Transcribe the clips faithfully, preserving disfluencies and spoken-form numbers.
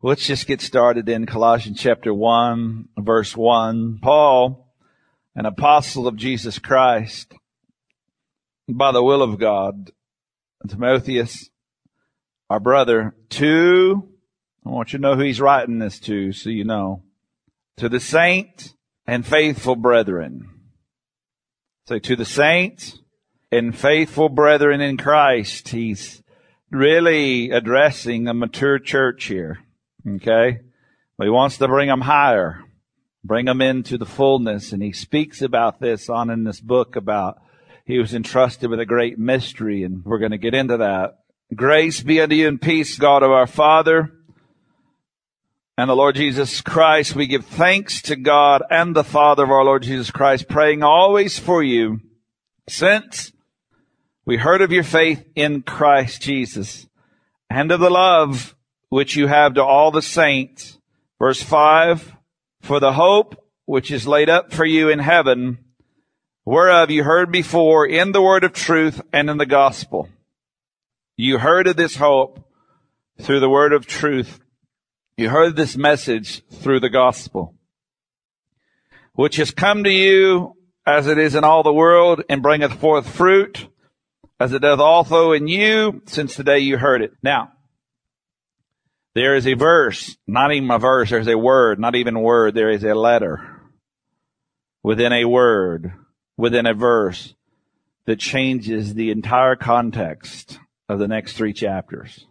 Let's just get started in Colossians chapter one, verse one. Paul, an apostle of Jesus Christ, by the will of God, Timotheus, our brother, to, I want you to know who he's writing this to, so you know, to the saints and faithful brethren. Say, to the saints and faithful brethren in Christ. He's really addressing a mature church here. Okay? But he wants to bring them higher, bring them into the fullness. And he speaks about this on in this book about he was entrusted with a great mystery, and we're going to get into that. Grace be unto you and peace, God of our Father and the Lord Jesus Christ. We give thanks to God and the Father of our Lord Jesus Christ, praying always for you, since we heard of your faith in Christ Jesus and of the love which you have to all the saints. Verse five, for the hope which is laid up for you in heaven, whereof you heard before in the word of truth and in the gospel. You heard of this hope through the word of truth. You heard this message through the gospel, which has come to you as it is in all the world, and bringeth forth fruit, as it doth also in you, since the day you heard it. Now, there is a verse, not even a verse, there's a word, not even a word, there is a letter within a word, within a verse, that changes the entire context of the next three chapters.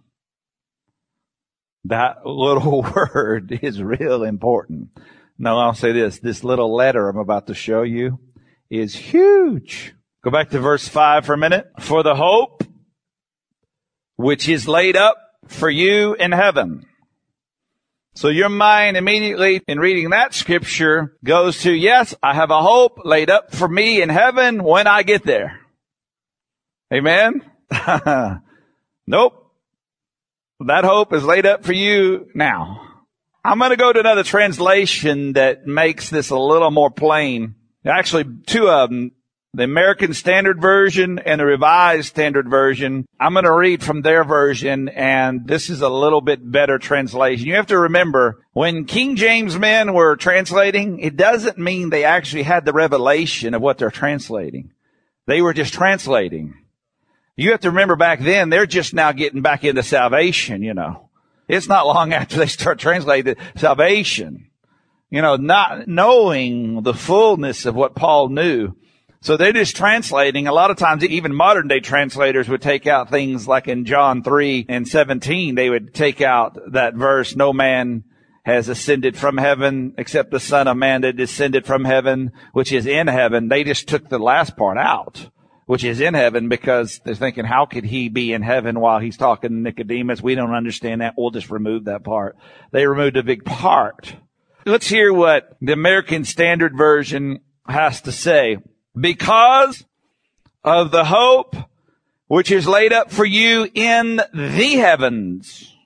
That little word is real important. Now, I'll say this, this little letter I'm about to show you is huge. Go back to verse five for a minute. For the hope which is laid up for you in heaven. So your mind immediately in reading that scripture goes to, yes, I have a hope laid up for me in heaven when I get there. Amen? Nope. That hope is laid up for you now. I'm going to go to another translation that makes this a little more plain. Actually, two of them. The American Standard Version and the Revised Standard Version. I'm going to read from their version, and this is a little bit better translation. You have to remember, when King James men were translating, it doesn't mean they actually had the revelation of what they're translating. They were just translating. You have to remember back then, they're just now getting back into salvation, you know. It's not long after they start translating salvation. You know, not knowing the fullness of what Paul knew. So they're just translating. A lot of times, even modern day translators would take out things like in John three and seventeen, they would take out that verse, no man has ascended from heaven except the Son of Man that descended from heaven, which is in heaven. They just took the last part out, which is in heaven, because they're thinking, how could he be in heaven while he's talking to Nicodemus? We don't understand that. We'll just remove that part. They removed a big part. Let's hear what the American Standard Version has to say. Because of the hope which is laid up for you in the heavens.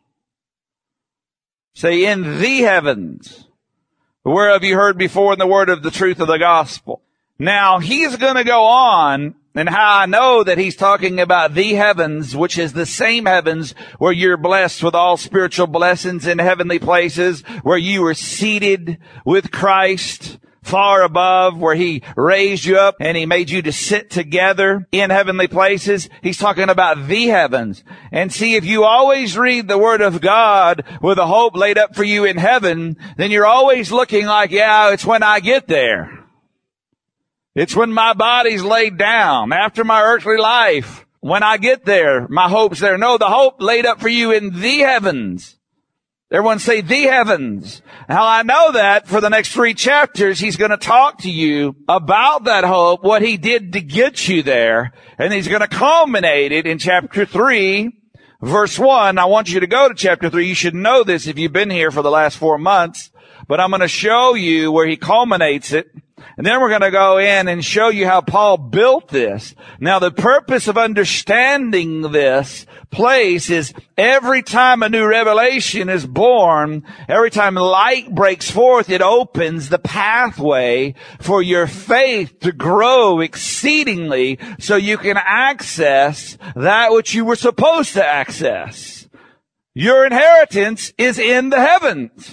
Say, in the heavens. Whereof you heard before in the word of the truth of the gospel. Now, he's going to go on, and how I know that he's talking about the heavens, which is the same heavens where you're blessed with all spiritual blessings in heavenly places, where you were seated with Christ far above, where he raised you up and he made you to sit together in heavenly places. He's talking about the heavens. And see, if you always read the word of God with a hope laid up for you in heaven, then you're always looking like, yeah, it's when I get there. It's when my body's laid down after my earthly life. When I get there, my hope's there. No, the hope laid up for you in the heavens. Everyone say the heavens. Now I know that for the next three chapters, he's going to talk to you about that hope, what he did to get you there. And he's going to culminate it in chapter three, verse one. I want you to go to chapter three. You should know this if you've been here for the last four months. But I'm going to show you where he culminates it. And then we're going to go in and show you how Paul built this. Now, the purpose of understanding this place is every time a new revelation is born, every time light breaks forth, it opens the pathway for your faith to grow exceedingly so you can access that which you were supposed to access. Your inheritance is in the heavens.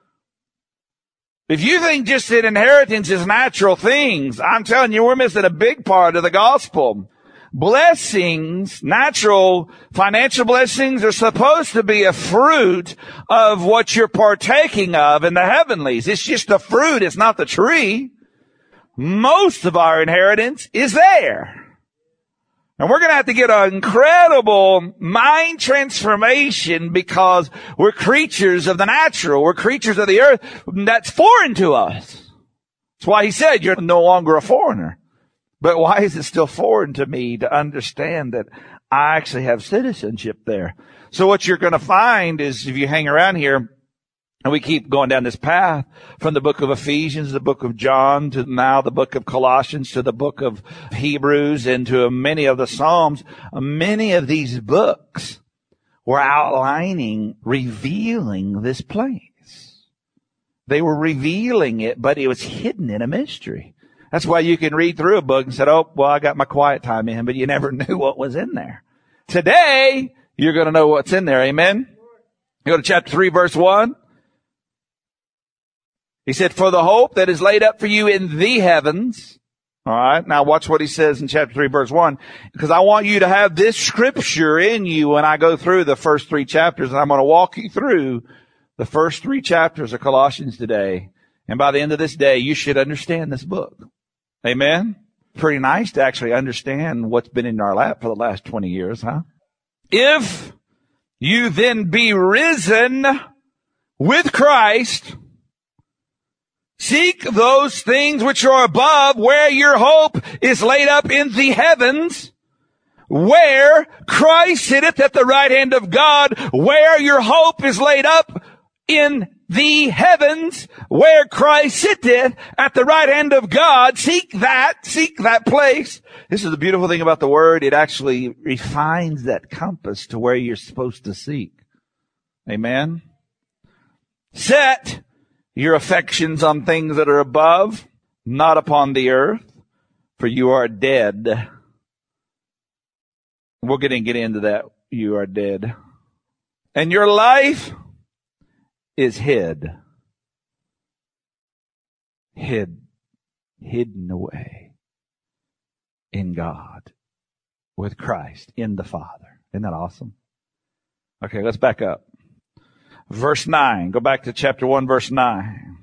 If you think just that inheritance is natural things, I'm telling you, we're missing a big part of the gospel. Blessings, natural financial blessings, are supposed to be a fruit of what you're partaking of in the heavenlies. It's just the fruit. It's not the tree. Most of our inheritance is there. And we're going to have to get an incredible mind transformation because we're creatures of the natural. We're creatures of the earth. That's foreign to us. That's why he said you're no longer a foreigner. But why is it still foreign to me to understand that I actually have citizenship there? So what you're going to find is if you hang around here, and we keep going down this path from the book of Ephesians, the book of John, to now the book of Colossians, to the book of Hebrews, and to many of the Psalms. Many of these books were outlining, revealing this place. They were revealing it, but it was hidden in a mystery. That's why you can read through a book and say, oh, well, I got my quiet time in, but you never knew what was in there. Today, you're going to know what's in there. Amen? You go to chapter three, verse one. He said, for the hope that is laid up for you in the heavens. All right. Now watch what he says in chapter three, verse one, because I want you to have this scripture in you when I go through the first three chapters, and I'm going to walk you through the first three chapters of Colossians today. And by the end of this day, you should understand this book. Amen. Pretty nice to actually understand what's been in our lap for the last twenty years, huh? If you then be risen with Christ, seek those things which are above, where your hope is laid up in the heavens, where Christ sitteth at the right hand of God, where your hope is laid up in the heavens, where Christ sitteth at the right hand of God. Seek that, seek that place. This is the beautiful thing about the word. It actually refines that compass to where you're supposed to seek. Amen. Set your affections on things that are above, not upon the earth, for you are dead. We're going to get into that. You are dead. And your life is hid. Hid. Hidden away in God with Christ in the Father. Isn't that awesome? Okay, let's back up. Verse nine. Go back to chapter one, verse nine.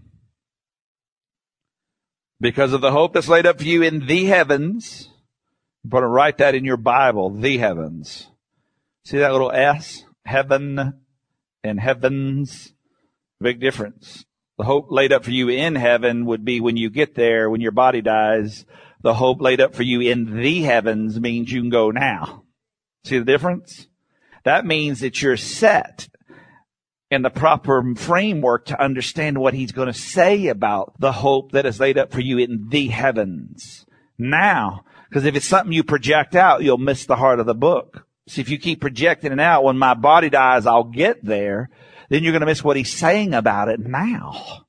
Because of the hope that's laid up for you in the heavens. You want to write that in your Bible, the heavens. See that little S? Heaven and heavens. Big difference. The hope laid up for you in heaven would be when you get there, when your body dies. The hope laid up for you in the heavens means you can go now. See the difference? That means that you're set in the proper framework to understand what he's going to say about the hope that is laid up for you in the heavens. Now, because if it's something you project out, you'll miss the heart of the book. See, if you keep projecting it out, when my body dies, I'll get there, then you're going to miss what he's saying about it now.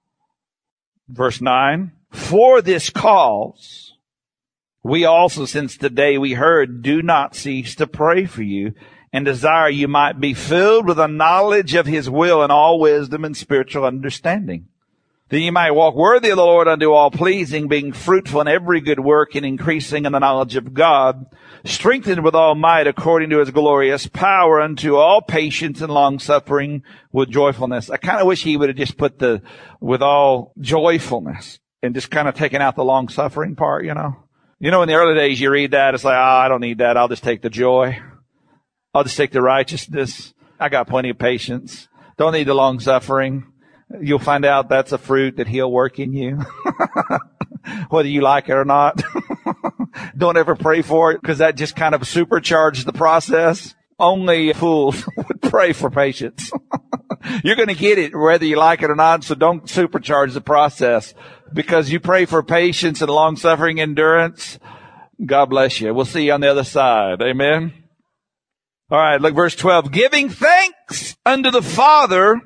Verse nine, for this cause, we also, since the day we heard, do not cease to pray for you and desire you might be filled with a knowledge of his will and all wisdom and spiritual understanding. That you might walk worthy of the Lord unto all pleasing, being fruitful in every good work and increasing in the knowledge of God, strengthened with all might according to his glorious power unto all patience and long suffering with joyfulness. I kind of wish he would have just put the with all joyfulness and just kind of taken out the long suffering part, you know. You know, in the early days you read that, it's like, oh, I don't need that. I'll just take the joy. I'll just take the righteousness. I got plenty of patience. Don't need the long suffering. You'll find out that's a fruit that he'll work in you, whether you like it or not. Don't ever pray for it, because that just kind of supercharges the process. Only fools would pray for patience. You're going to get it whether you like it or not, so don't supercharge the process. Because you pray for patience and long-suffering endurance, God bless you. We'll see you on the other side. Amen. All right, look, verse twelve. Giving thanks unto the Father,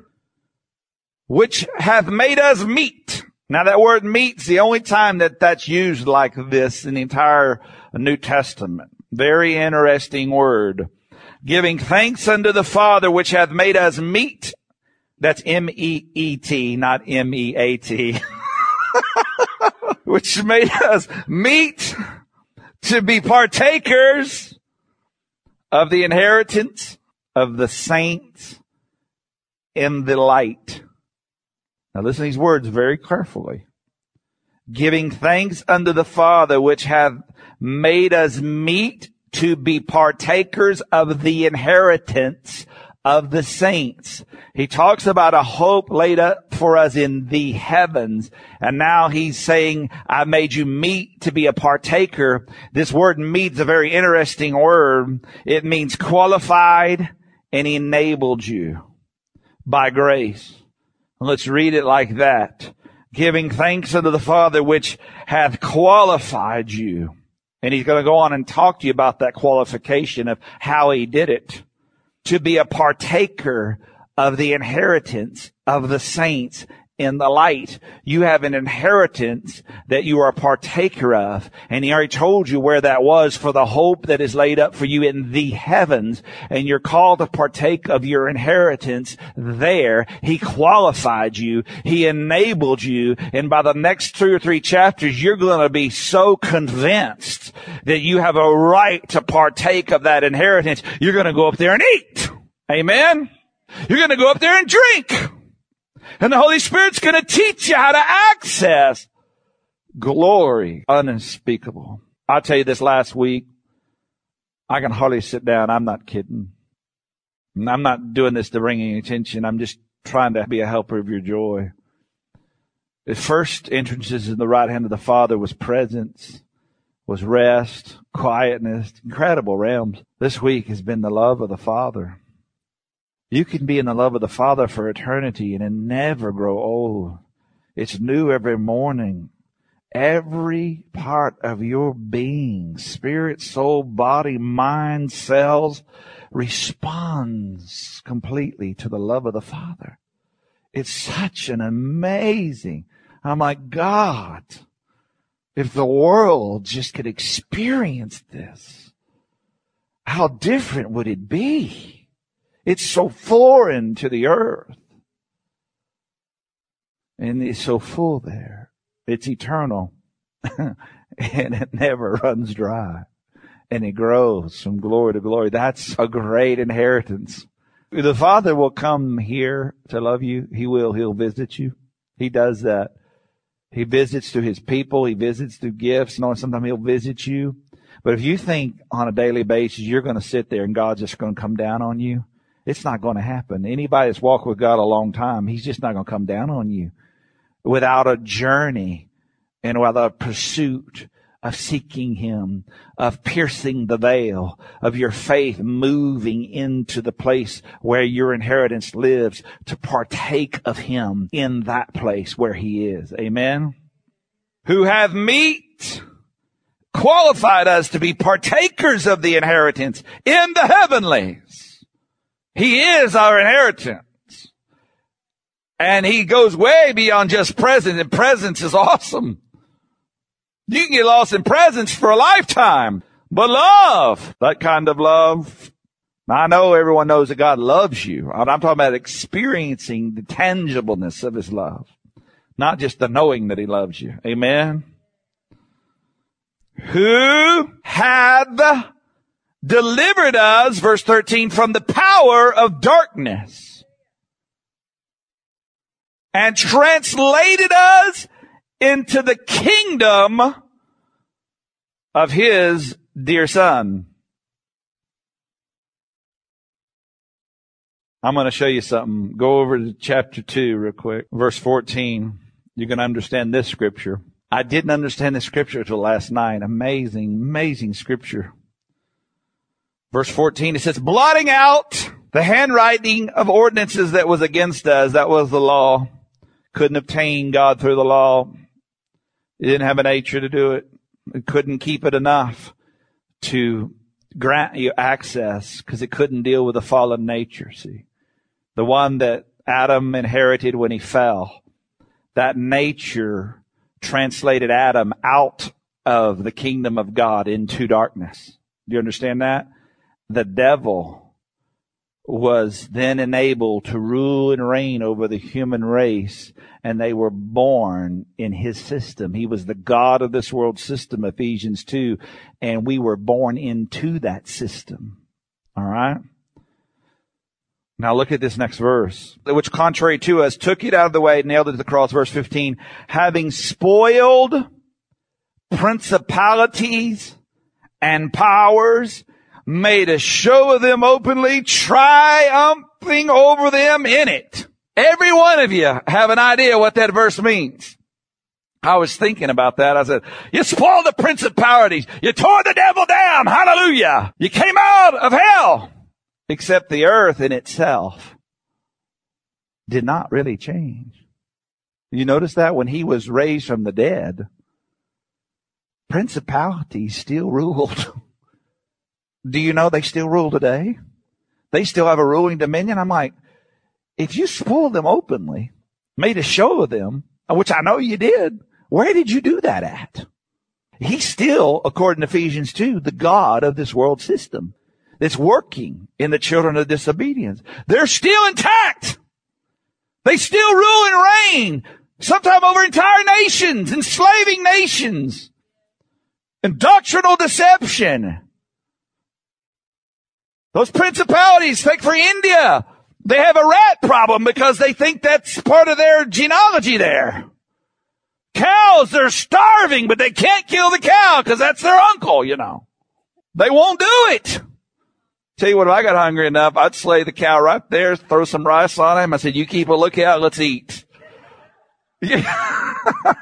which hath made us meet. Now that word meet's the only time that that's used like this in the entire New Testament. Very interesting word. Giving thanks unto the Father, which hath made us meet. That's M E E T, not M E A T. Which made us meet to be partakers of the inheritance of the saints in the light. Now listen to these words very carefully. Giving thanks unto the Father, which hath made us meet to be partakers of the inheritance of the saints. He talks about a hope laid up for us in the heavens. And now he's saying, I made you meet to be a partaker. This word meet is a very interesting word. It means qualified and enabled you by grace. Let's read it like that. Giving thanks unto the Father, which hath qualified you. And he's going to go on and talk to you about that qualification of how he did it. To be a partaker of the inheritance of the saints in the light. You have an inheritance that you are a partaker of. And he already told you where that was, for the hope that is laid up for you in the heavens. And you're called to partake of your inheritance there. He qualified you. He enabled you. And by the next two or three chapters, you're going to be so convinced that you have a right to partake of that inheritance. You're going to go up there and eat. Amen. You're going to go up there and drink. And the Holy Spirit's going to teach you how to access glory unspeakable. I'll tell you this last week, I can hardly sit down. I'm not kidding. I'm not doing this to bring any attention. I'm just trying to be a helper of your joy. The first entrances in the right hand of the Father was presence, was rest, quietness, incredible realms. This week has been the love of the Father. You can be in the love of the Father for eternity and it never grow old. It's new every morning. Every part of your being, spirit, soul, body, mind, cells, responds completely to the love of the Father. It's such an amazing, I'm like, God, if the world just could experience this, how different would it be? It's so foreign to the earth. And it's so full there. It's eternal. And it never runs dry. And it grows from glory to glory. That's a great inheritance. The Father will come here to love you. He will. He'll visit you. He does that. He visits through his people. He visits through gifts. You know, sometimes he'll visit you. But if you think on a daily basis you're going to sit there and God's just going to come down on you, it's not going to happen. Anybody that's walked with God a long time, he's just not going to come down on you without a journey and without a pursuit of seeking him, of piercing the veil, of your faith moving into the place where your inheritance lives to partake of him in that place where he is. Amen. Who have meet, qualified us to be partakers of the inheritance in the heavenlies. He is our inheritance. And he goes way beyond just presence, and presence is awesome. You can get lost in presence for a lifetime. But love, that kind of love. Now, I know everyone knows that God loves you. I'm talking about experiencing the tangibleness of his love. Not just the knowing that he loves you. Amen. Who hath delivered us, verse thirteen, from the power of darkness and translated us into the kingdom of his dear Son. I'm going to show you something. Go over to chapter two real quick. Verse fourteen. You're going to understand this scripture. I didn't understand this scripture until last night. Amazing, amazing scripture. Verse fourteen, it says, blotting out the handwriting of ordinances that was against us. That was the law. Couldn't obtain God through the law. It didn't have a nature to do it. It couldn't keep it enough to grant you access because it couldn't deal with the fallen nature, see. The one that Adam inherited when he fell. That nature translated Adam out of the kingdom of God into darkness. Do you understand that? The devil was then enabled to rule and reign over the human race, and they were born in his system. He was the God of this world system, Ephesians two, and we were born into that system. All right? Now look at this next verse, which contrary to us, took it out of the way, nailed it to the cross, verse fifteen, having spoiled principalities and powers, made a show of them openly, triumphing over them in it. Every one of you have an idea what that verse means. I was thinking about that. I said, you spoiled the principalities. You tore the devil down. Hallelujah. You came out of hell. Except the earth in itself did not really change. You notice that when he was raised from the dead, principalities still ruled. Do you know they still rule today? They still have a ruling dominion. I'm like, if you spoiled them openly, made a show of them, which I know you did, where did you do that at? He's still, according to Ephesians two, the God of this world system that's working in the children of disobedience. They're still intact. They still rule and reign, sometimes over entire nations, enslaving nations, and doctrinal deception. Those principalities, take for India, they have a rat problem because they think that's part of their genealogy there. Cows, they're starving, but they can't kill the cow because that's their uncle, you know. They won't do it. Tell you what, if I got hungry enough, I'd slay the cow right there, throw some rice on him. I said, you keep a lookout, let's eat. Yeah.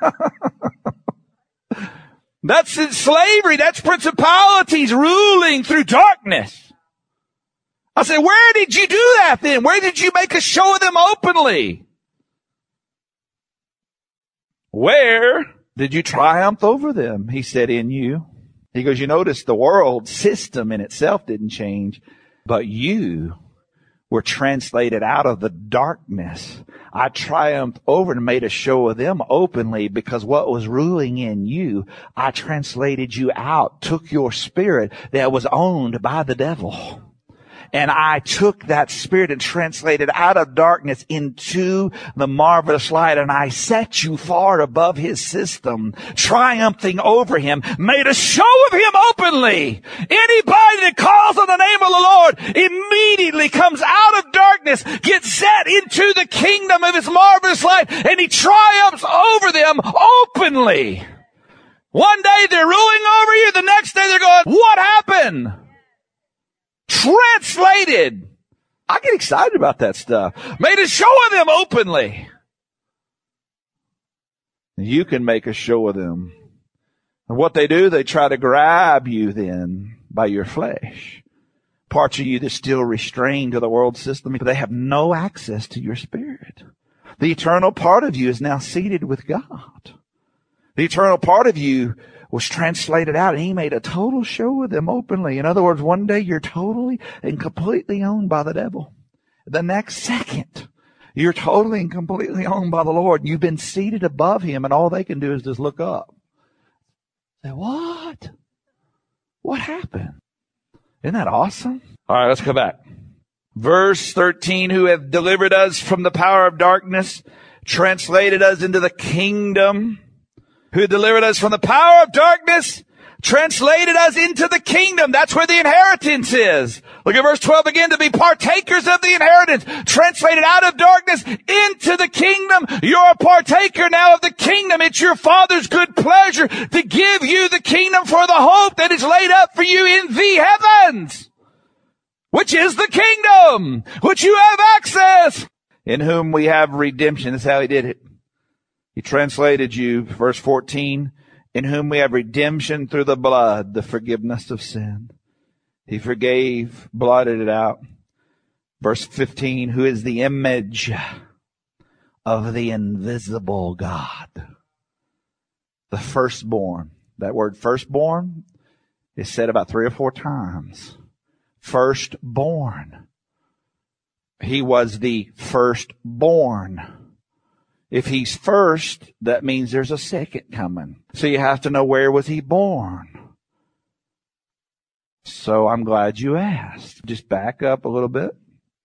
That's slavery. That's principalities ruling through darkness. I said, where did you do that then? Where did you make a show of them openly? Where did you triumph over them? He said, in you. He goes, you notice the world system in itself didn't change, but you were translated out of the darkness. I triumphed over and made a show of them openly because what was ruling in you, I translated you out, took your spirit that was owned by the devil. And I took that spirit and translated out of darkness into the marvelous light. And I set you far above his system, triumphing over him, made a show of him openly. Anybody that calls on the name of the Lord immediately comes out of darkness, gets set into the kingdom of his marvelous light, and he triumphs over them openly. One day they're ruling over you. The next day they're going, what happened? Translated. I get excited about that stuff. Made a show of them openly. You can make a show of them. And what they do, they try to grab you then by your flesh. Parts of you that still restrained to the world system, but they have no access to your spirit. The eternal part of you is now seated with God. The eternal part of you was translated out, and he made a total show of them openly. In other words, one day you're totally and completely owned by the devil. The next second, you're totally and completely owned by the Lord. You've been seated above him, and all they can do is just look up. Say, what? What happened? Isn't that awesome? All right, let's go back. Verse thirteen, who have delivered us from the power of darkness, translated us into the kingdom, who delivered us from the power of darkness, translated us into the kingdom. That's where the inheritance is. Look at verse twelve again. To be partakers of the inheritance, translated out of darkness into the kingdom. You're a partaker now of the kingdom. It's your Father's good pleasure to give you the kingdom for the hope that is laid up for you in the heavens, which is the kingdom, which you have access, in whom we have redemption. That's how he did it. He translated you, verse fourteen, in whom we have redemption through the blood, the forgiveness of sin. He forgave, blotted it out. Verse fifteen, who is the image of the invisible God, the firstborn. That word firstborn is said about three or four times. Firstborn. He was the firstborn. If he's first, that means there's a second coming. So you have to know, where was he born? So I'm glad you asked. Just back up a little bit.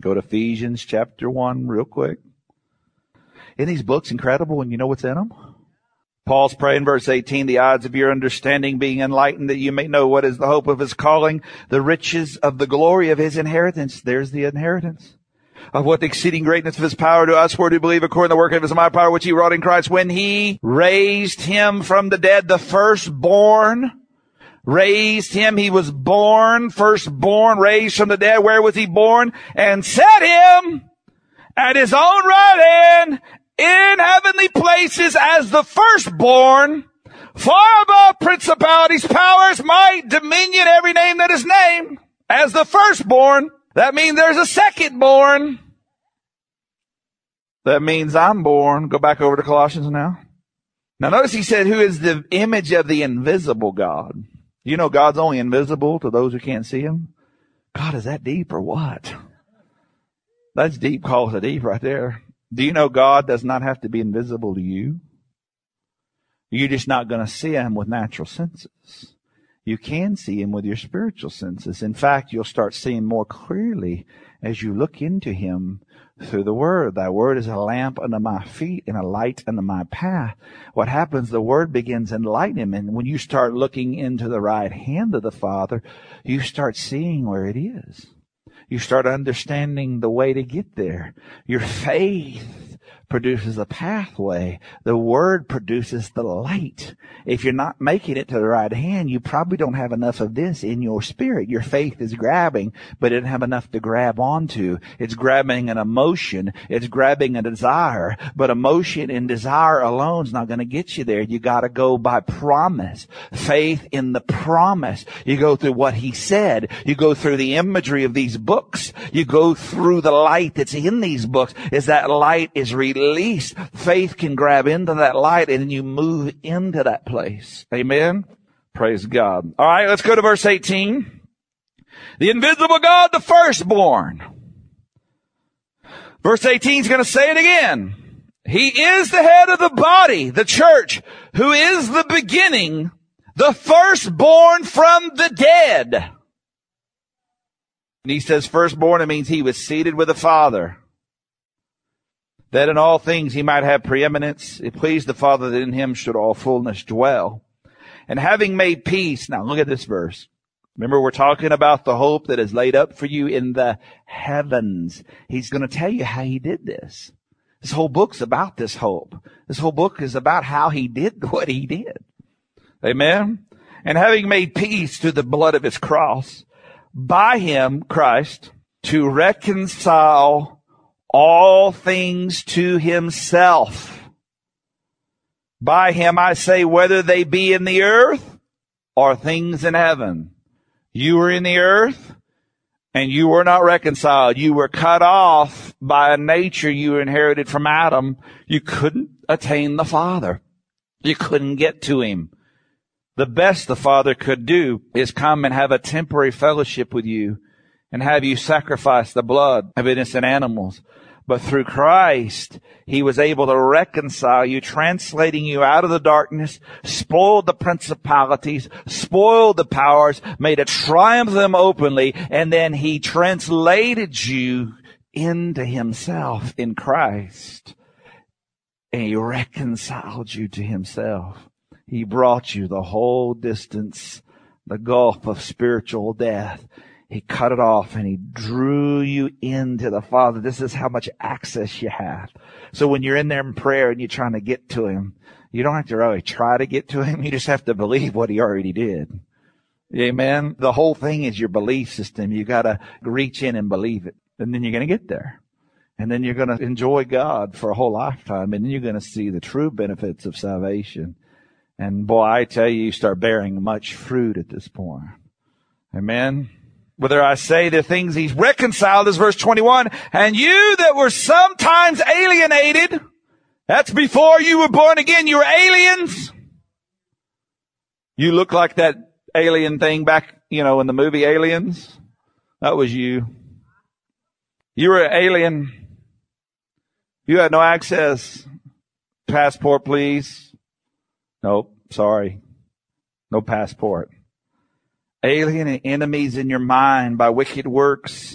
Go to Ephesians chapter one real quick. Isn't these books incredible when you know what's in them? Paul's praying, verse eighteen, the eyes of your understanding being enlightened, that you may know what is the hope of his calling, the riches of the glory of his inheritance. There's the inheritance. Of what the exceeding greatness of his power to us, who do believe according to the work of his mighty power, which he wrought in Christ, when he raised him from the dead, the firstborn. Raised him, he was born, firstborn, raised from the dead. Where was he born? And set him at his own right hand in heavenly places as the firstborn, far above principalities, powers, might, dominion, every name that is named, as the firstborn. That means there's a secondborn. That means I'm born. Go back over to Colossians now. Now notice he said, who is the image of the invisible God? You know God's only invisible to those who can't see him. God, is that deep or what? That's deep calls of deep right there. Do you know God does not have to be invisible to you? You're just not going to see him with natural senses. You can see him with your spiritual senses. In fact, you'll start seeing more clearly as you look into him through the Word. Thy Word is a lamp unto my feet and a light unto my path. What happens, the Word begins enlightening him. And when you start looking into the right hand of the Father, you start seeing where it is. You start understanding the way to get there. Your faith produces a pathway. The Word produces the light. If you're not making it to the right hand, you probably don't have enough of this in your spirit. Your faith is grabbing, but it doesn't have enough to grab onto. It's grabbing an emotion. It's grabbing a desire. But emotion and desire alone is not going to get you there. You got to go by promise. Faith in the promise. You go through what he said. You go through the imagery of these books. You go through the light that's in these books. As that light is released, faith can grab into that light and then you move into that place. Amen. Praise God. All right, let's go to verse eighteen. The invisible God, the firstborn. Verse eighteen is going to say it again. He is the head of the body, the church, who is the beginning, the firstborn from the dead. And he says firstborn, it means he was seated with the Father, that in all things he might have preeminence. It pleased the Father that in him should all fullness dwell. And having made peace, now look at this verse. Remember, we're talking about the hope that is laid up for you in the heavens. He's going to tell you how he did this. This whole book's about this hope. This whole book is about how he did what he did. Amen. And having made peace through the blood of his cross, by him, Christ, to reconcile all things to himself. By him I say, whether they be in the earth or things in heaven. You were in the earth and you were not reconciled. You were cut off by a nature you inherited from Adam. You couldn't attain the Father. You couldn't get to him. The best the Father could do is come and have a temporary fellowship with you and have you sacrifice the blood of innocent animals. But through Christ, he was able to reconcile you, translating you out of the darkness, spoiled the principalities, spoiled the powers, made a triumph of them openly, and then he translated you into himself in Christ. And he reconciled you to himself. He brought you the whole distance, the gulf of spiritual death. He cut it off and he drew you into the Father. This is how much access you have. So when you're in there in prayer and you're trying to get to him, you don't have to really try to get to him. You just have to believe what he already did. Amen. The whole thing is your belief system. You got to reach in and believe it. And then you're going to get there. And then you're going to enjoy God for a whole lifetime. And then you're going to see the true benefits of salvation. And boy, I tell you, you start bearing much fruit at this point. Amen. Whether I say the things he's reconciled, is verse twenty-one, and you that were sometimes alienated, that's before you were born again, you were aliens. You look like that alien thing back, you know, in the movie Aliens. That was you. You were an alien. You had no access. Passport, please. Nope, sorry. No passport. Alien and enemies in your mind by wicked works,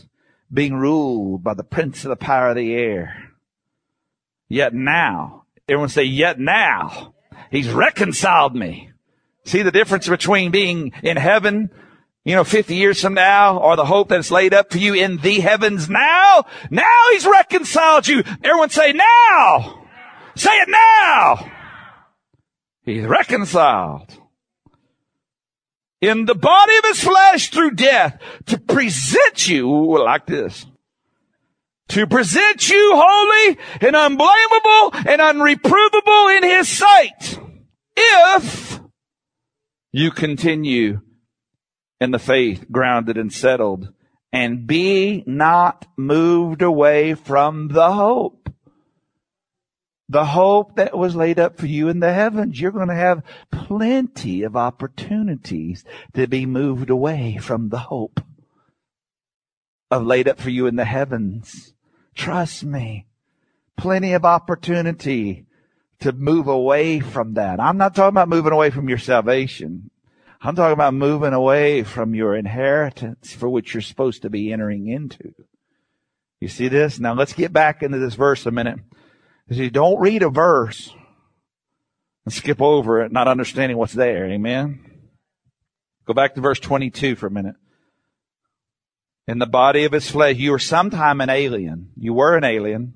being ruled by the prince of the power of the air. Yet now, everyone say, yet now, he's reconciled me. See the difference between being in heaven, you know, fifty years from now, or the hope that's laid up for you in the heavens now? Now he's reconciled you. Everyone say now. Say it now. He's reconciled in the body of his flesh through death to present you like this. To present you holy and unblameable and unreprovable in his sight. If you continue in the faith, grounded and settled, and be not moved away from the hope. The hope that was laid up for you in the heavens. You're going to have plenty of opportunities to be moved away from the hope of laid up for you in the heavens. Trust me. Plenty of opportunity to move away from that. I'm not talking about moving away from your salvation. I'm talking about moving away from your inheritance for which you're supposed to be entering into. You see this? Now let's get back into this verse a minute. You don't read a verse and skip over it, not understanding what's there. Amen. Go back to verse twenty-two for a minute. In the body of his flesh, you were sometime an alien. You were an alien.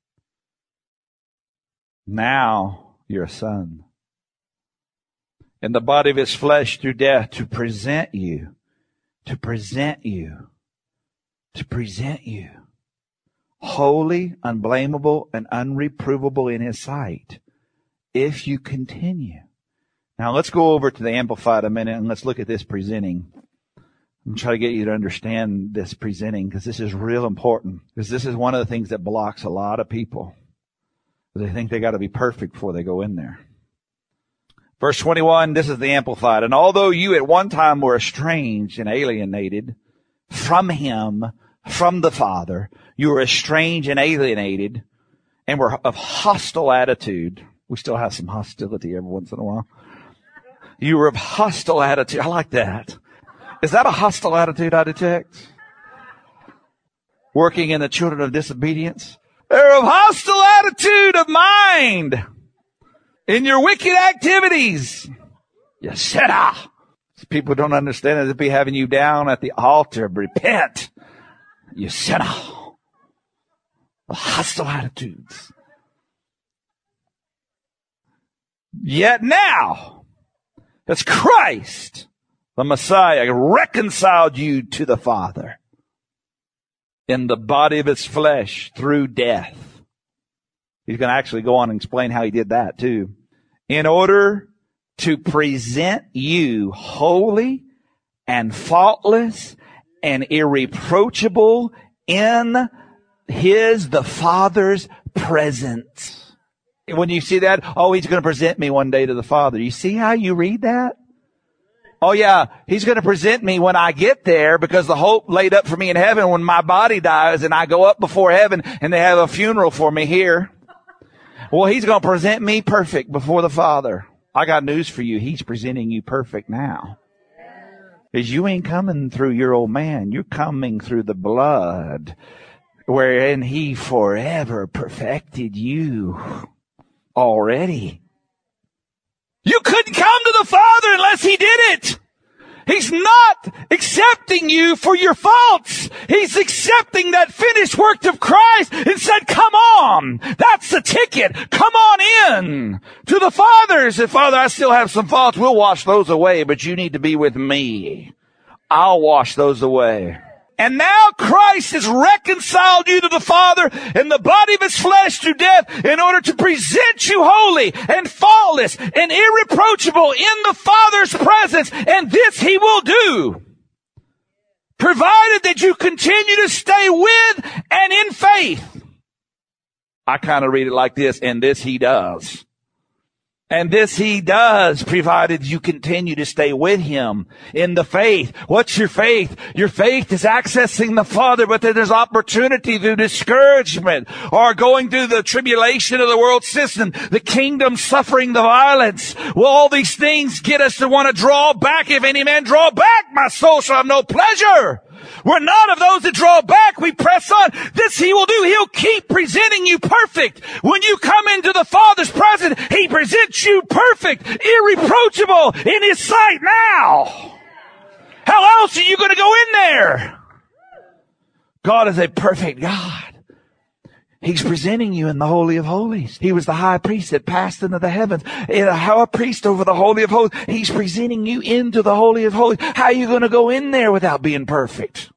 Now you're a son. In the body of his flesh through death to present you, to present you, to present you. Holy, unblameable, and unreprovable in his sight, if you continue. Now let's go over to the Amplified a minute and let's look at this presenting. I'm trying to get you to understand this presenting because this is real important. Because this is one of the things that blocks a lot of people. They think they got to be perfect before they go in there. Verse twenty-one, this is the Amplified. And although you at one time were estranged and alienated from him, from the Father, you were estranged and alienated and were of hostile attitude. We still have some hostility every once in a while. You were of hostile attitude. I like that. Is that a hostile attitude I detect? Working in the children of disobedience. They're of hostile attitude of mind in your wicked activities. You sinner. People don't understand it. They'll be having you down at the altar. Repent. You sinner. Hostile attitudes. Yet now, as Christ, the Messiah, reconciled you to the Father in the body of his flesh through death. He's going to actually go on and explain how he did that too. In order to present you holy and faultless and irreproachable in his, the Father's presence. When you see that, oh, he's going to present me one day to the Father. You see how you read that? Oh yeah, he's going to present me when I get there because the hope laid up for me in heaven when my body dies and I go up before heaven and they have a funeral for me here. Well, he's going to present me perfect before the Father. I got news for you. He's presenting you perfect now. Because you ain't coming through your old man. You're coming through the blood wherein he forever perfected you already. You couldn't come to the Father unless he did it. He's not accepting you for your faults. He's accepting that finished work of Christ and said, come on. That's the ticket. Come on in to the Father. He said, Father, I still have some faults. We'll wash those away, but you need to be with me. I'll wash those away. And now Christ has reconciled you to the Father in the body of his flesh through death in order to present you holy and faultless and irreproachable in the Father's presence. And this he will do, provided that you continue to stay with and in faith. I kind of read it like this, and this he does. And this he does, provided you continue to stay with him in the faith. What's your faith? Your faith is accessing the Father, but then there's opportunity through discouragement or going through the tribulation of the world system, the kingdom suffering the violence. Well, all these things get us to want to draw back. If any man draw back, my soul shall have no pleasure. We're not of those that draw back. We press on. This He will do. He'll keep presenting you perfect. When you come into the Father's presence, He presents you perfect, irreproachable in His sight now. How else are you going to go in there? God is a perfect God. He's presenting you in the Holy of Holies. He was the high priest that passed into the heavens. How a priest over the Holy of Holies. He's presenting you into the Holy of Holies. How are you going to go in there without being perfect?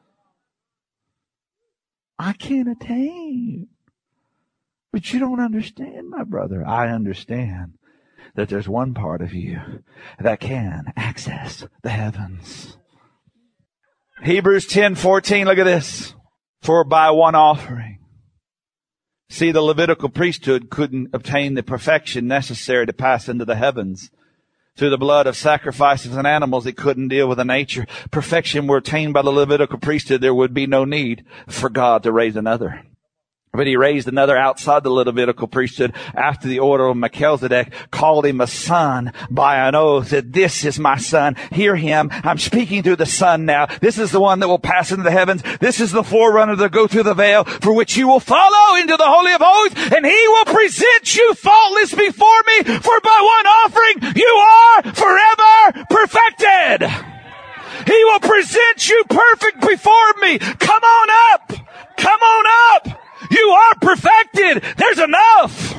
I can't attain. But you don't understand, my brother. I understand that there's one part of you that can access the heavens. Hebrews ten fourteen, look at this. For by one offering. See, the Levitical priesthood couldn't obtain the perfection necessary to pass into the heavens. Through the blood of sacrifices and animals, it couldn't deal with the nature. Perfection were attained by the Levitical priesthood. There would be no need for God to raise another. But He raised another outside the Levitical priesthood after the order of Melchizedek, called him a son by an oath, said, this is my son. Hear him. I'm speaking through the son now. This is the one that will pass into the heavens. This is the forerunner that go through the veil, for which you will follow into the Holy of Holies, and He will present you faultless before me, for by one offering you are forever perfected. He will present you perfect before me. Come on up. Come on up. You are perfected. There's enough.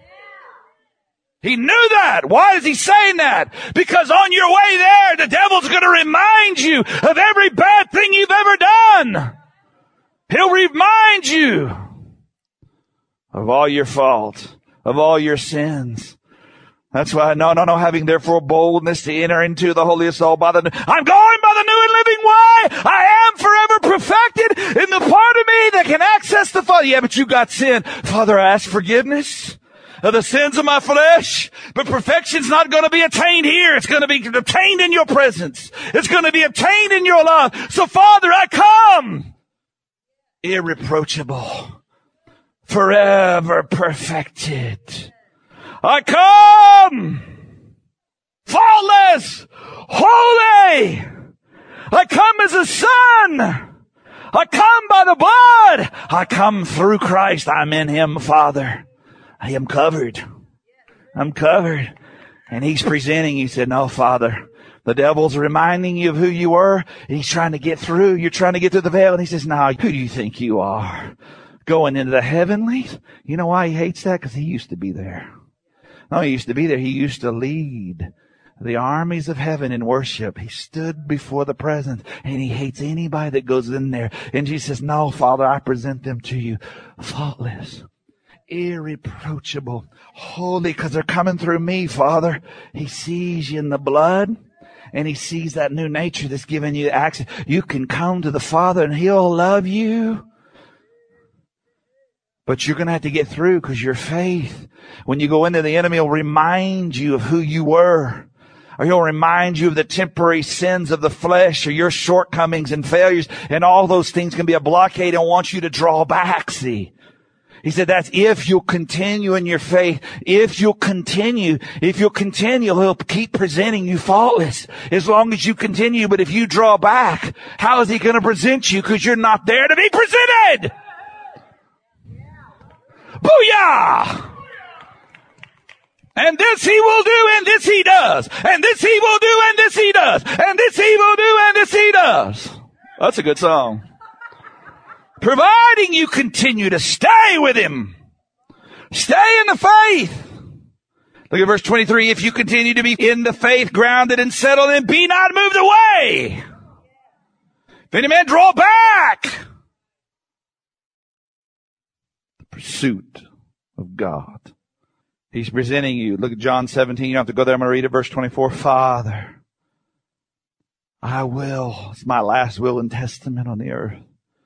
He knew that. Why is He saying that? Because on your way there, the devil's going to remind you of every bad thing you've ever done. He'll remind you of all your faults, of all your sins. That's why, no, no, no, having therefore boldness to enter into the holiest all by the, I'm going by the new and living way. I am forever perfected in the part of me that can access the Father. Yeah, but you got sin. Father, I ask forgiveness of the sins of my flesh, but perfection's not going to be attained here. It's going to be obtained in your presence. It's going to be obtained in your love. So Father, I come irreproachable, forever perfected. I come faultless, holy. I come as a son. I come by the blood. I come through Christ. I'm in Him, Father. I am covered. I'm covered. And He's presenting. He said, no, Father. The devil's reminding you of who you were. And he's trying to get through. You're trying to get through the veil. And He says, no, who do you think you are? Going into the heavenlies? You know why He hates that? Because He used to be there. No, He used to be there. He used to lead the armies of heaven in worship. He stood before the presence, and He hates anybody that goes in there. And Jesus says, no, Father, I present them to you faultless, irreproachable, holy, because they're coming through me, Father. He sees you in the blood, and He sees that new nature that's giving you access. You can come to the Father, and He'll love you. But you're going to have to get through because your faith, when you go into the enemy, will remind you of who you were. Or He'll remind you of the temporary sins of the flesh or your shortcomings and failures. And all those things can be a blockade and want you to draw back, see. He said that's if you'll continue in your faith. If you'll continue, if you'll continue, He'll keep presenting you faultless as long as you continue. But if you draw back, how is He going to present you? Because you're not there to be presented. Booyah! And this He will do, and this He does. And this He will do, and this He does. And this He will do, and this He does. That's a good song. Providing you continue to stay with Him. Stay in the faith. Look at verse twenty-three. If you continue to be in the faith, grounded and settled, and be not moved away. If any man draw back. Pursuit of God. He's presenting you. Look at John seventeen. You don't have to go there. I'm going to read it. Verse twenty-four. Father, I will. It's my last will and testament on the earth.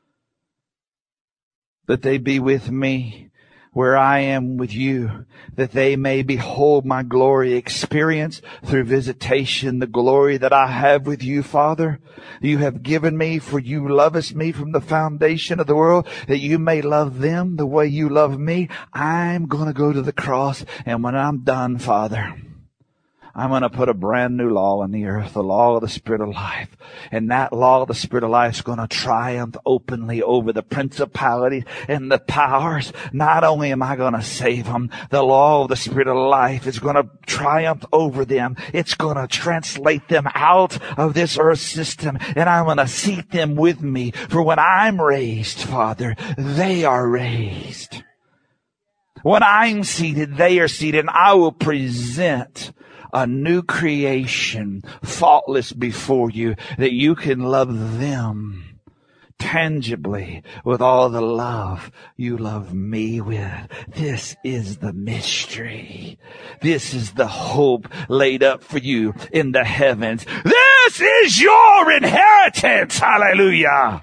That they be with me where I am with you, that they may behold my glory, experience through visitation the glory that I have with you, Father. You have given me, for you lovest me from the foundation of the world, that you may love them the way you love me. I'm going to go to the cross, and when I'm done, Father, I'm going to put a brand new law in the earth, the law of the Spirit of life. And that law of the Spirit of life is going to triumph openly over the principalities and the powers. Not only am I going to save them, the law of the Spirit of life is going to triumph over them. It's going to translate them out of this earth system, and I'm going to seat them with me. For when I'm raised, Father, they are raised. When I'm seated, they are seated, and I will present a new creation, faultless before you, that you can love them tangibly with all the love you love me with. This is the mystery. This is the hope laid up for you in the heavens. This is your inheritance. Hallelujah.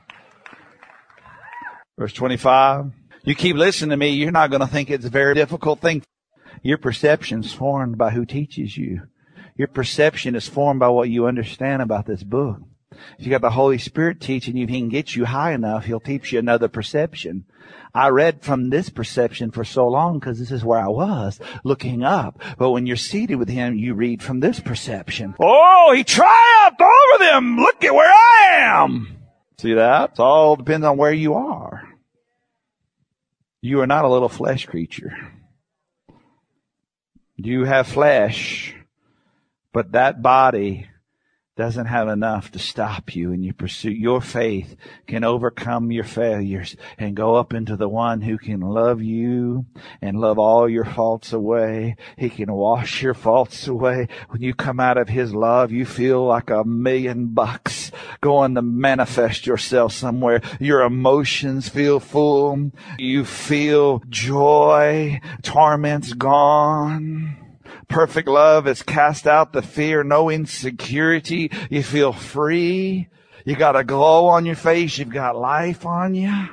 Verse twenty-five. You keep listening to me, you're not going to think it's a very difficult thing. Your perception's formed by who teaches you. Your perception is formed by what you understand about this book. If you got the Holy Spirit teaching you, if He can get you high enough, He'll teach you another perception. I read from this perception for so long because this is where I was, looking up. But when you're seated with Him, you read from this perception. Oh, He triumphed over them. Look at where I am. See that? It all depends on where you are. You are not a little flesh creature. You have flesh, but that body doesn't have enough to stop you in your pursuit. Your faith can overcome your failures and go up into the one who can love you and love all your faults away. He can wash your faults away. When you come out of His love, you feel like a million bucks going to manifest yourself somewhere. Your emotions feel full. You feel joy. Torment's gone. Perfect love has cast out the fear, no insecurity. You feel free. You got a glow on your face. You've got life on you.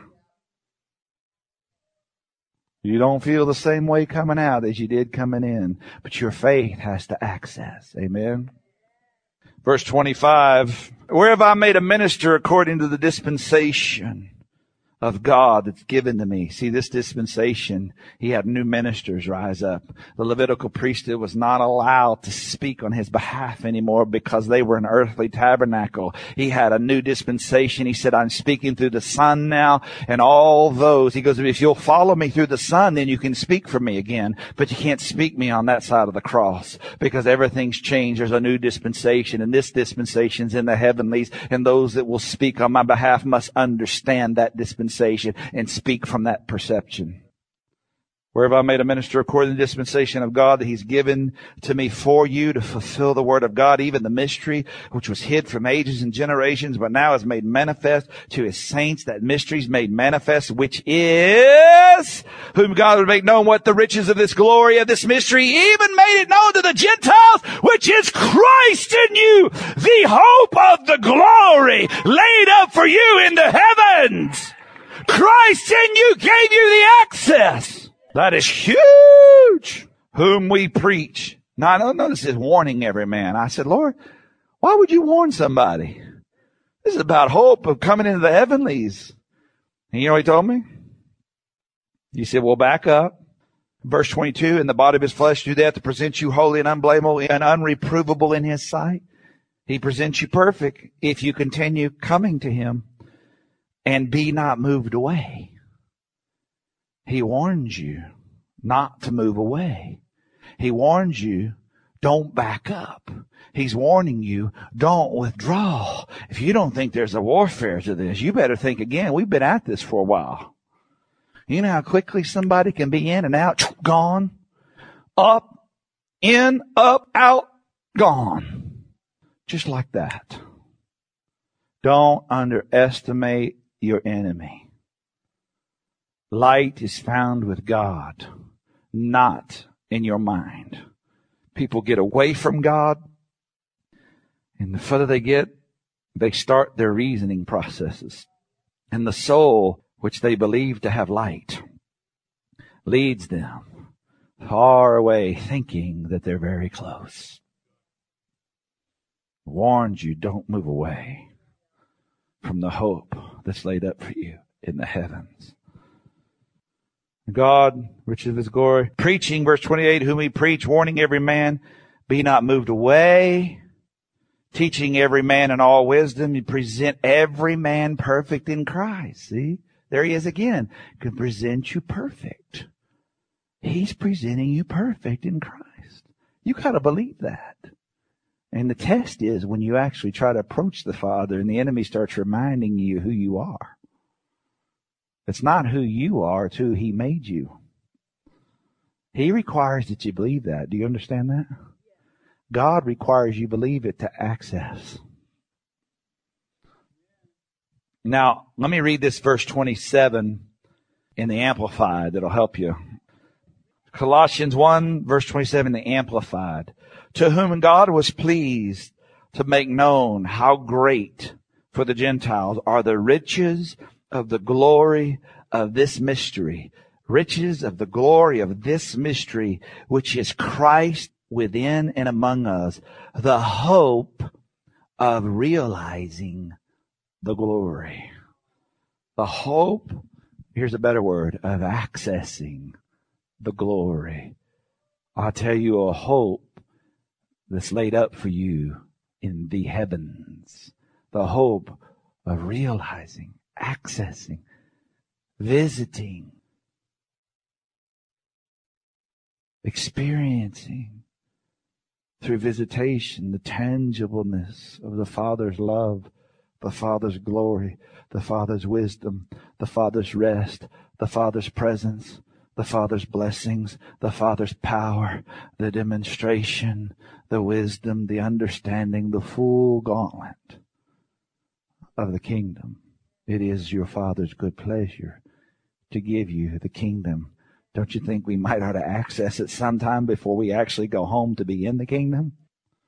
You don't feel the same way coming out as you did coming in, but your faith has to access. Amen. Verse twenty-five, where have I made a minister according to the dispensation of God that's given to me? See, this dispensation, He had new ministers rise up. The Levitical priesthood was not allowed to speak on His behalf anymore because they were an earthly tabernacle. He had a new dispensation. He said, I'm speaking through the Son now, and all those. He goes, if you'll follow me through the Son, then you can speak for me again. But you can't speak me on that side of the cross because everything's changed. There's a new dispensation, and this dispensation's in the heavenlies, and those that will speak on my behalf must understand that dispensation and speak from that perception. Where have I made a minister according to the dispensation of God that He's given to me for you to fulfill the word of God, even the mystery which was hid from ages and generations, but now is made manifest to His saints. That mystery is made manifest, which is whom God would make known what the riches of this glory of this mystery, even made it known to the Gentiles, which is Christ in you, the hope of the glory laid up for you in the heavens. Christ in you gave you the access. That is huge. Whom we preach. Now, I don't notice this warning every man. I said, Lord, why would you warn somebody? This is about hope of coming into the heavenlies. And you know what He told me? He said, well, back up. Verse twenty-two, in the body of His flesh, do that to present you holy and unblameable and unreprovable in His sight. He presents you perfect if you continue coming to Him and be not moved away. He warns you not to move away. He warns you, don't back up. He's warning you, don't withdraw. If you don't think there's a warfare to this, you better think again. We've been at this for a while. You know how quickly somebody can be in and out, gone, up, in, up, out, gone. Just like that. Don't underestimate your enemy. Light is found with God, not in your mind. People get away from God, and the further they get, they start their reasoning processes. And the soul, which they believe to have light, leads them far away, thinking that they're very close. Warns you, don't move away from the hope that's laid up for you in the heavens. God, rich of His glory, preaching, verse twenty-eight, whom He preach, warning every man Be not moved away, teaching every man in all wisdom. You present every man perfect in Christ. See, there he is again. Can present you perfect. He's presenting you perfect in Christ. You got to believe that. And the test is when you actually try to approach the Father and the enemy starts reminding you who you are. It's not who you are, it's who he made you. He requires that you believe that. Do you understand that? God requires you believe it to access. Now, let me read this verse twenty-seven in the Amplified. That'll help you. Colossians one, verse twenty-seven, the Amplified. To whom God was pleased to make known how great for the Gentiles are the riches of the glory of this mystery. Riches of the glory of this mystery, which is Christ within and among us, the hope of realizing the glory. The hope, here's a better word, of accessing the glory. I'll tell you a hope that's laid up for you in the heavens. The hope of realizing, accessing, visiting, experiencing through visitation the tangibleness of the Father's love, the Father's glory, the Father's wisdom, the Father's rest, the Father's presence, the Father's blessings, the Father's power, the demonstration, the wisdom, the understanding, the full gauntlet of the kingdom. It is your Father's good pleasure to give you the kingdom. Don't you think we might ought to access it sometime before we actually go home to be in the kingdom?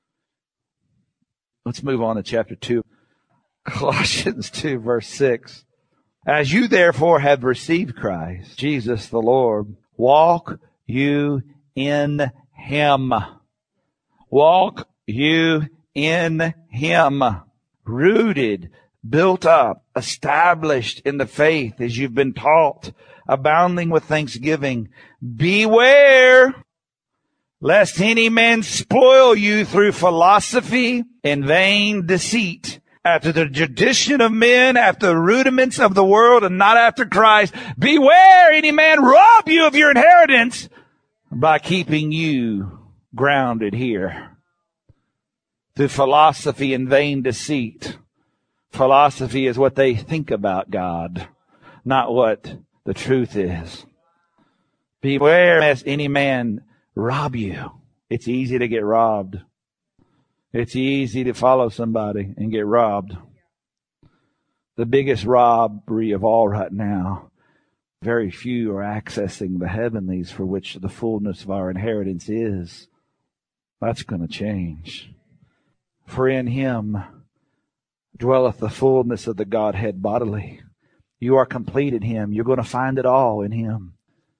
Let's move on to chapter two. Colossians two, verse six. As you therefore have received Christ, Jesus the Lord, walk you in him. Walk you in him. Rooted, built up, established in the faith as you've been taught, abounding with thanksgiving. Beware lest any man spoil you through philosophy and vain deceit, after the tradition of men, after the rudiments of the world, and not after Christ. Beware any man rob you of your inheritance by keeping you grounded here through philosophy and vain deceit. Philosophy is what they think about God, not what the truth is. Beware lest any man rob you. It's easy to get robbed. It's easy to follow somebody and get robbed. The biggest robbery of all right now, very few are accessing the heavenlies for which the fullness of our inheritance is. That's going to change. For in him dwelleth the fullness of the Godhead bodily. You are complete in him. You're going to find it all in him.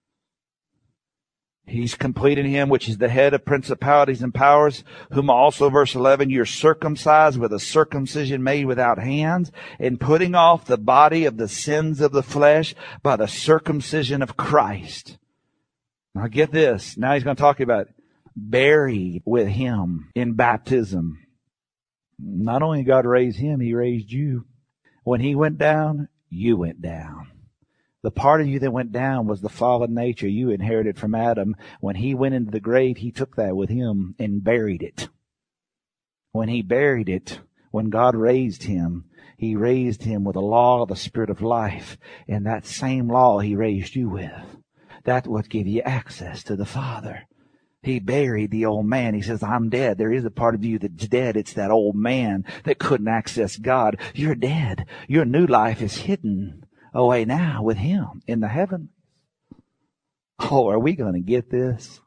He's complete in him, which is the head of principalities and powers, whom also, verse eleven, you're circumcised with a circumcision made without hands, and putting off the body of the sins of the flesh by the circumcision of Christ. Now get this. Now he's going to talk about buried with him in baptism. Not only did God raise him, he raised you. When he went down, you went down. The part of you that went down was the fallen nature you inherited from Adam. When he went into the grave, he took that with him and buried it. When he buried it, when God raised him, he raised him with a law of the Spirit of life. And that same law he raised you with. That would give you access to the Father. He buried the old man. He says, I'm dead. There is a part of you that's dead. It's that old man that couldn't access God. You're dead. Your new life is hidden away now with him in the heavens. Oh, are we going to get this?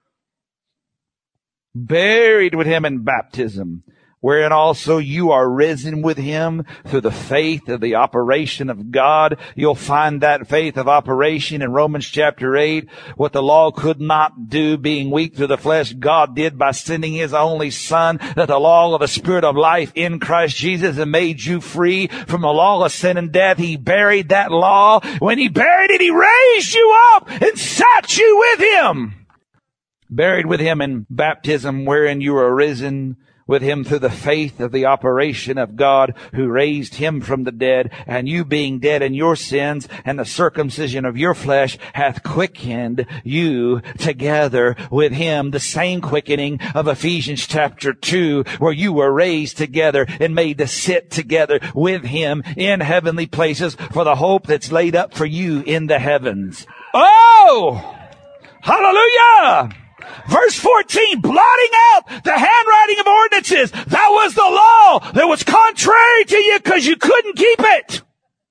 Buried with him in baptism, wherein also you are risen with him through the faith of the operation of God. You'll find that faith of operation in Romans chapter eight. What the law could not do, being weak through the flesh, God did by sending his only Son, that the law of the Spirit of life in Christ Jesus had made you free from the law of sin and death. He buried that law. When he buried it, he raised you up and sat you with him. buried with him in baptism, wherein you were risen with him through the faith of the operation of God who raised him from the dead, and you being dead in your sins and the circumcision of your flesh hath quickened you together with him. The same quickening of Ephesians chapter two, where you were raised together and made to sit together with him in heavenly places for the hope that's laid up for you in the heavens. Oh! Hallelujah! Verse fourteen, blotting out the handwriting of ordinances. That was the law that was contrary to you because you couldn't keep it.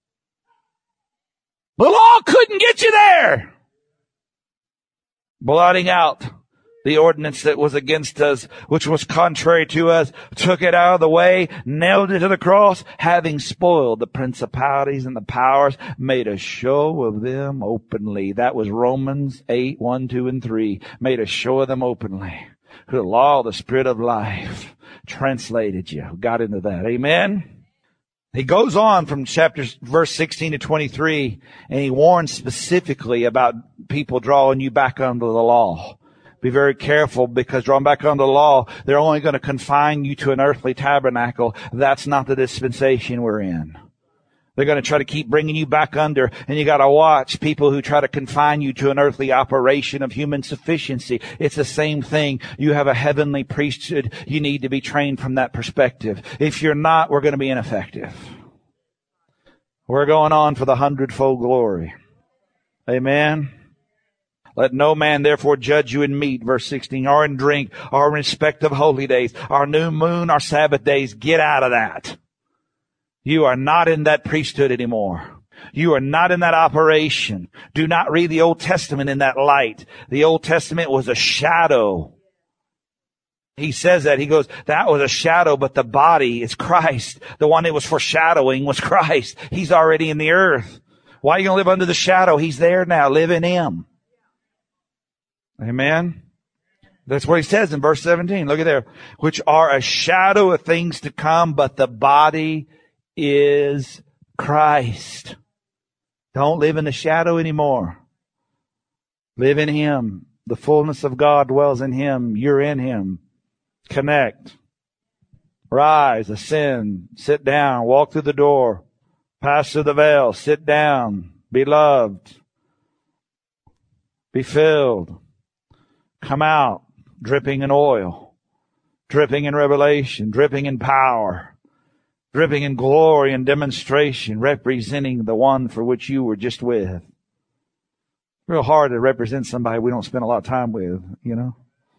The law couldn't get you there. Blotting out the ordinance that was against us, which was contrary to us, took it out of the way, nailed it to the cross, having spoiled the principalities and the powers, made a show of them openly. That was Romans eight, one, two, and three. Made a show of them openly. The law of the Spirit of life translated you. Got into that. Amen? He goes on from chapter, verse sixteen to twenty-three, and he warns specifically about people drawing you back under the law. Be very careful, because drawn back under the law, they're only going to confine you to an earthly tabernacle. That's not the dispensation we're in. They're going to try to keep bringing you back under, and you got to watch people who try to confine you to an earthly operation of human sufficiency. It's the same thing. You have a heavenly priesthood. You need to be trained from that perspective. If you're not, we're going to be ineffective. We're going on for the hundredfold glory. Amen. Let no man therefore judge you in meat, verse sixteen, or in drink, or in respect of holy days, or new moon, or Sabbath days. Get out of that. You are not in that priesthood anymore. You are not in that operation. Do not read the Old Testament in that light. The Old Testament was a shadow. He says that. He goes, that was a shadow, but the body is Christ. The one it was foreshadowing was Christ. He's already in the earth. Why are you going to live under the shadow? He's there now. Live in him. Amen. That's what he says in verse seventeen. Look at there. Which are a shadow of things to come, but the body is Christ. Don't live in the shadow anymore. Live in him. The fullness of God dwells in him. You're in him. Connect. Rise, ascend, sit down, walk through the door, pass through the veil, sit down, be loved, be filled. Come out dripping in oil, dripping in revelation, dripping in power, dripping in glory and demonstration, representing the one for which you were just with. Real hard to represent somebody we don't spend a lot of time with, you know.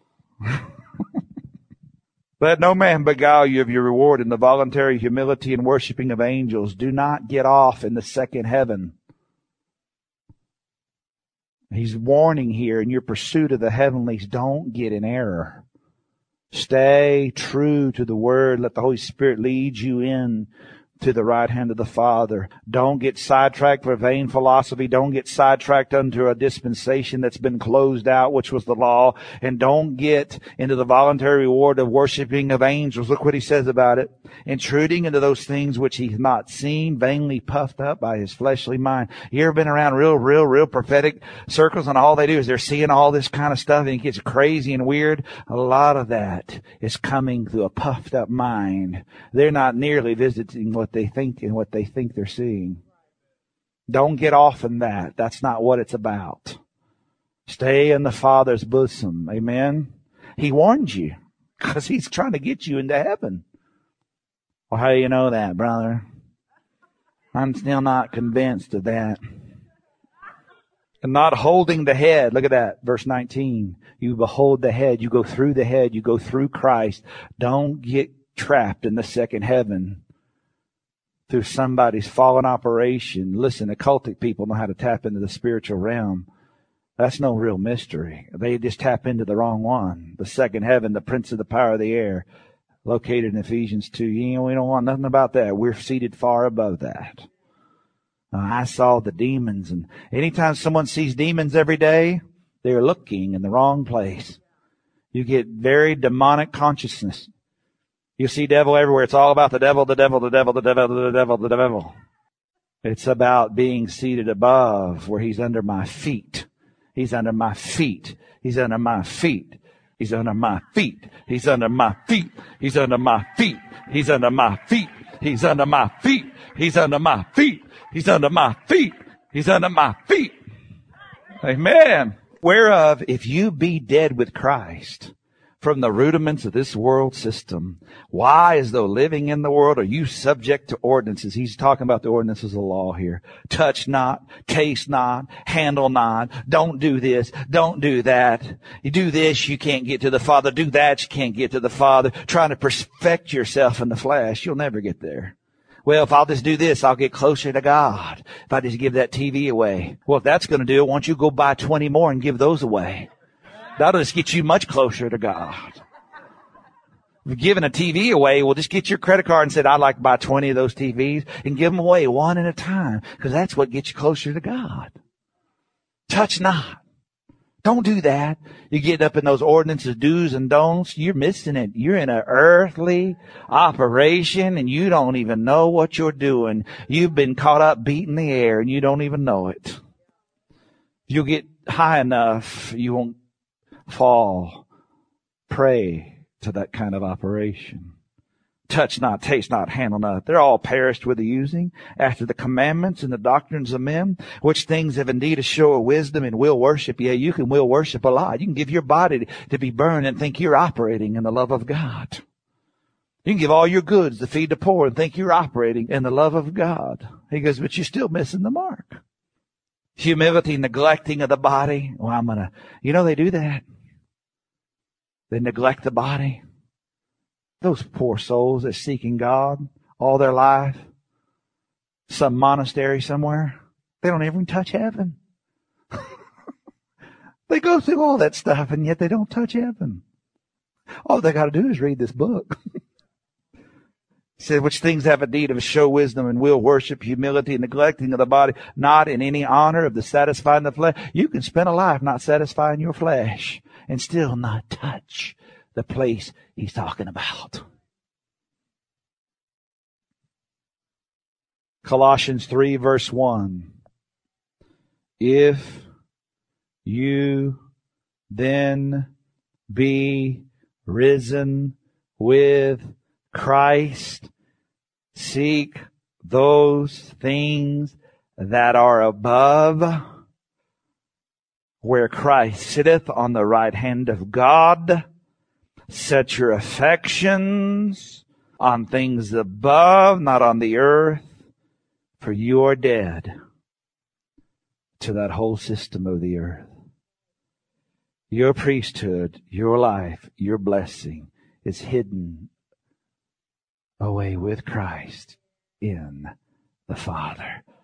Let no man beguile you of your reward in the voluntary humility and worshiping of angels. Do not get off in the second heaven. He's warning here in your pursuit of the heavenlies, don't get in error. Stay true to the word. Let the Holy Spirit lead you in to the right hand of the Father. Don't get sidetracked for vain philosophy. Don't get sidetracked unto a dispensation that's been closed out, which was the law. And don't get into the voluntary reward of worshiping of angels. Look what he says about it. Intruding into those things which he's not seen, vainly puffed up by his fleshly mind. You ever been around real, real, real prophetic circles, and all they do is they're seeing all this kind of stuff and it gets crazy and weird? A lot of that is coming through a puffed up mind. They're not nearly visiting what they think and what they think they're seeing. Don't get off in that. That's not what it's about. Stay in the Father's bosom. Amen. He warned you because he's trying to get you into heaven. Well, how do you know that, brother? I'm still not convinced of that. And not holding the head. Look at that. Verse nineteen. You behold the head. You go through the head. You go through Christ. Don't get trapped in the second heaven through somebody's fallen operation. Listen, occultic people know how to tap into the spiritual realm. That's no real mystery. They just tap into the wrong one. The second heaven, the prince of the power of the air, located in Ephesians two. You know, we don't want nothing about that. We're seated far above that. Uh, I saw the demons, and anytime someone sees demons every day, they're looking in the wrong place. You get very demonic consciousness. You see devil everywhere. It's all about the devil, the devil, the devil, the devil, the devil, the devil. It's about being seated above where he's under my feet. He's under my feet. He's under my feet. He's under my feet. He's under my feet. He's under my feet. He's under my feet. He's under my feet. He's under my feet. He's under my feet. He's under my feet. Amen. Whereof, if you be dead with Christ from the rudiments of this world system, why, as though living in the world, are you subject to ordinances? He's talking about the ordinances of law here. Touch not, taste not, handle not, don't do this, don't do that. You do this, you can't get to the Father. Do that, you can't get to the Father. Trying to perfect yourself in the flesh, you'll never get there. Well, if I'll just do this, I'll get closer to God. If I just give that T V away. Well, if that's going to do it, why don't you go buy twenty more and give those away? That'll just get you much closer to God. If you're giving a T V away, well, just get your credit card and say, I'd like to buy twenty of those T Vs and give them away one at a time, because that's what gets you closer to God. Touch not. Don't do that. You get up in those ordinances, do's and don'ts. You're missing it. You're in an earthly operation and you don't even know what you're doing. You've been caught up beating the air and you don't even know it. If you'll get high enough, you won't fall prey to that kind of operation. Touch not, taste not, handle not. They're all perished with the using, after the commandments and the doctrines of men, which things have indeed a show of wisdom and will worship. Yeah, you can will worship a lot. You can give your body to be burned and think you're operating in the love of God. You can give all your goods to feed the poor and think you're operating in the love of God. He goes, but you're still missing the mark. Humility, neglecting of the body. Well, I'm gonna, you know, they do that. They neglect the body. Those poor souls that seeking God all their life, some monastery somewhere, they don't even touch heaven. They go through all that stuff and yet they don't touch heaven. All they got to do is read this book. He said, which things have a deed of show wisdom and will worship, humility, neglecting of the body, not in any honor of the satisfying the flesh. You can spend a life not satisfying your flesh and still not touch the place he's talking about. Colossians three verse one. If you then be risen with Christ, seek those things that are above, where Christ sitteth on the right hand of God. Set your affections on things above, not on the earth, for you are dead to that whole system of the earth. Your priesthood, your life, your blessing is hidden away with Christ in the Father.